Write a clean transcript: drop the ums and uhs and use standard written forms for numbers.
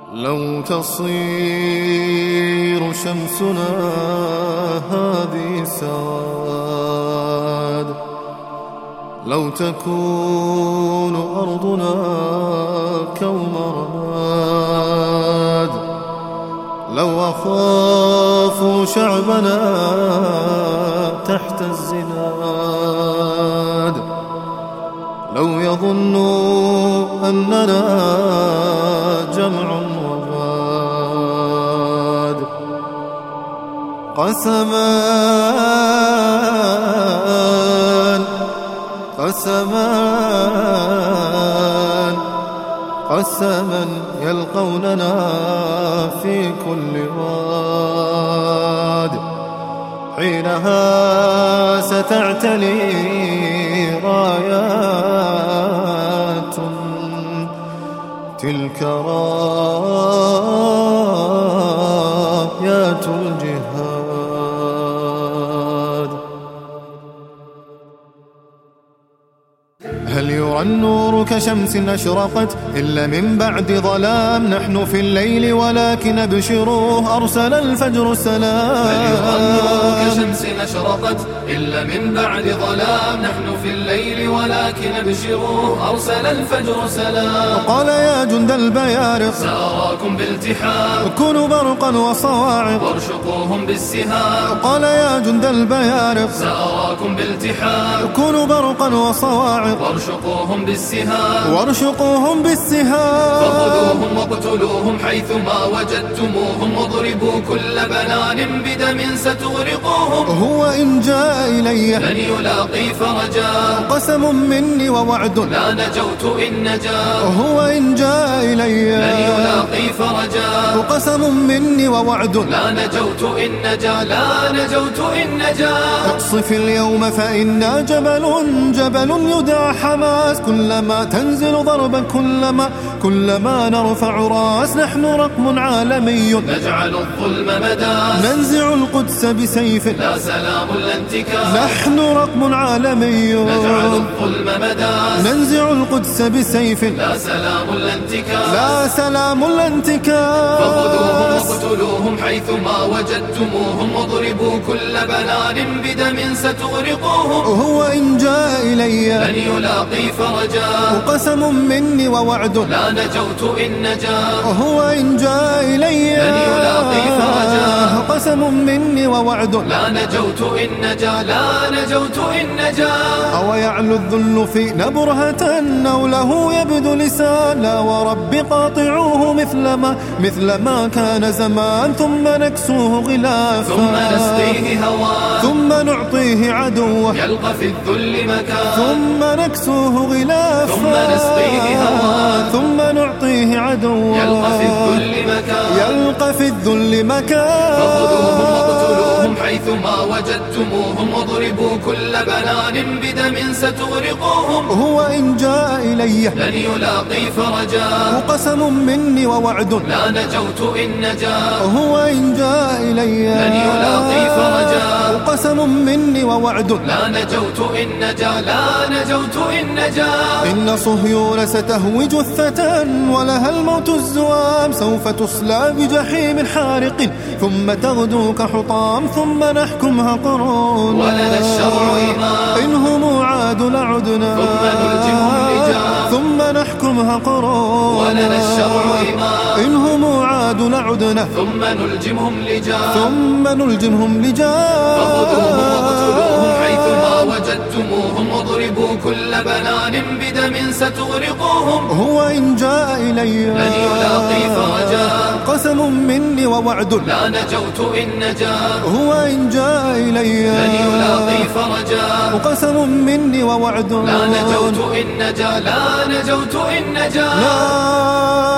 لو تصير شمسنا هذه سواد، لو تكون أرضنا كوم رماد، لو أخاف شعبنا تحت الزناد، لو يظنوا أننا جمع وفاد، قسمان قسمان قسما يلقوننا في كل واد، حينها ستعتلي رايات تلك رايات الجهاد. هل يرى النور كشمس أشرقت إلا من بعد ظلام؟ نحن في الليل ولكن ابشروه أرسل الفجر سلام. هل يرى النور كشمس أشرقت إلا من بعد ظلام؟ نحن في الليل ولكن ابشروه أرسل الفجر سلام. قال يا جند البيارق سأراكم بالتحام، كونوا برقا وصواعق وارشقوهم بالسهام. قال يا جند البيارق سأراكم بالتحام، كونوا برقا وصواعق وارشقوهم بالسهام. وارشقوهم بالسهام. فخذوهم واقتلوهم حيثما وجدتموهم، واضربوا كل بنان بدم ستغرقوهم. هو إن جاء إلي لن يلاقي فرجا، قسم مني ووعد لا نجوت إن نجا. هو إن جاء إلي لن يلاقي فرجا، قسم مني ووعد لا نجوت إن نجا. لا نجوت إن نجا. اقصف اليوم فإنا جبل يدعى حماس، كلما تنزل ضربا كلما نرفع راس. نحن رقم عالمي نجعل الظلم مداس، ننزع القدس بسيف لا سلام لا انتكاس. نحن رقم عالمي نجعل الظلم مداس، ننزع القدس بسيف لا سلام لا انتكاس. لا سلام لا انتكاس. فخذوهم واقتلوهم حيثما وجدتموهم، واضربوا كل بنان بدم ستغرقوهم. هو إن جاء إلي لن يلاقي فرجا، قسم مني ووعد لا نجوت إن نجا. هو إن جاء إلي لن يلاقي فرجا، قسم مني ووعد لا نجوت إن نجا. لا نجوت إن نجا. أو يعلو الذل فينا برهة أو له يبدو لسانا، ورب قاطعوه مثل ما كان زمان، ثم نكسوه غلافا ثم نسقيه هوى، ثم نعطيه عدوه يلقى في الذل مكان. ثم نكسوه غلافا ثم نسقيه هوى، ثم نعطيه عدوه يلقى في الذل مكان. يلقى في الذل مكان. فخذوهم واقتلوهم حيثما وجدتموهم، واضربوا كل بنان بدم ستغرقوهم. هو إن جاء إلي لن يلاقي فرجا، قسم مني ووعد لا نجوت إن نجا. هو إن جاء إلي لن يلاقي فرجا، قسم مني ووعد لا نجوت إن نجا. لا نجوت إن نجا. إن صهيون ستهوي جثة ولها الموت الزوام، سوف تصلى بجحيم حارق ثم تغدو كحطام، ثم نحكمها قرون. ولنا الشرع إمام، إنهم عادوا لعدنا ثم نلجمهم لجام. ثم نحكمها قرون. ولنا الشرع إمام، إنهم عادوا لعدنا ثم نلجمهم لجام. ثم نلجمهم لجام. فخذوهم واقتلوهم حيثما وجدتموهم، واضربوا كل بنان بدم ستغرقوهم. هو إن جاء إلي لن يلاقي فرجا، قسم مني ووعد لا نجوت إن نجا. هو إن جاء إلي لن يلاقي فرجا، قسم مني ووعد لا نجوت إن نجا. لا نجوت إن نجا. لا